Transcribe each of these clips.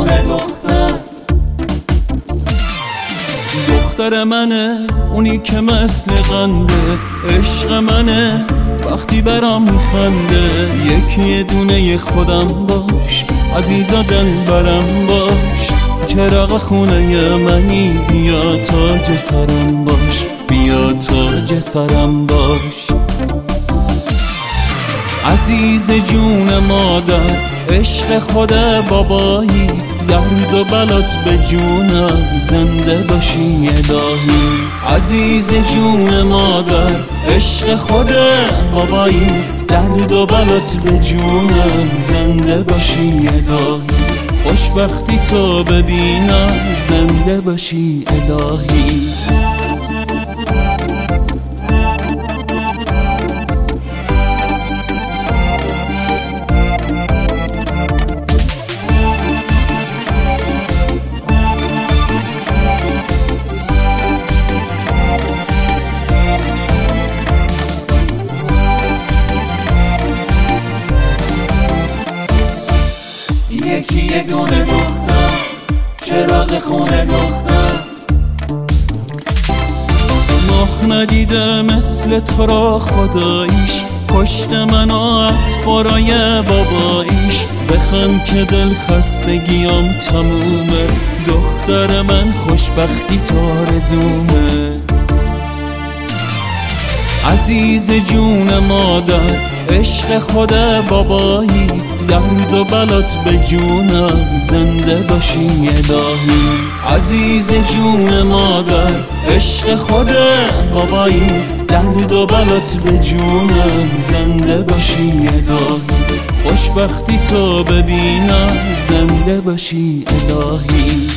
خونه دختر منه، اونی که مثل قنده، عشق منه وقتی برام میخنده. یکی دونه خودم باش، عزیزا دلبرم باش، چراغ خونه منی، بیا تاج سرم باش، بیا تاج سرم باش. عزیز جون مادر، عشق خود بابایی، درد و بلات به جونم، زنده باشی الهی. عزیز جون مادر، عشق خود بابایی، درد و بلات به جونم، زنده باشی الهی. خوشبختی تو ببینم، زنده باشی الهی. یکی یه دونه دختر، چراغ خونه دختر. مخ ندیده مثل تو را خداییش، کشت من و اطفارای باباییش. بخند که دل خستگیام تمومه، دختر من خوشبختی تارزومه. عزیز جون مادر، عشق خود بابایی، درد و بلات به جونم، زنده باشی الهی. عزیز جون مادر، عشق خود بابایی، درد و بلات به جونم، زنده باشی الهی. خوشبختی تو ببینم، زنده باشی الهی.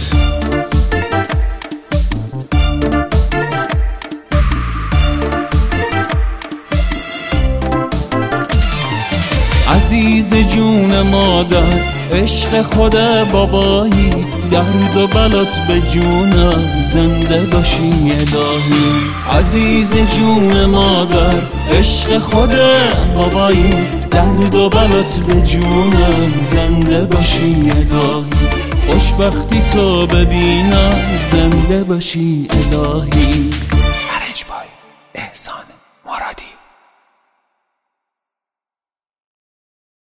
عزیز جون مادر، عشق خود بابایی، درد و بلات به جونم، زنده باشی الهی. عزیز جون مادر، عشق خود بابایی، درد و بلات به جونم، زنده باشی الهی. خوشبختی تو ببینم، زنده باشی الهی. ارنج بای احسان.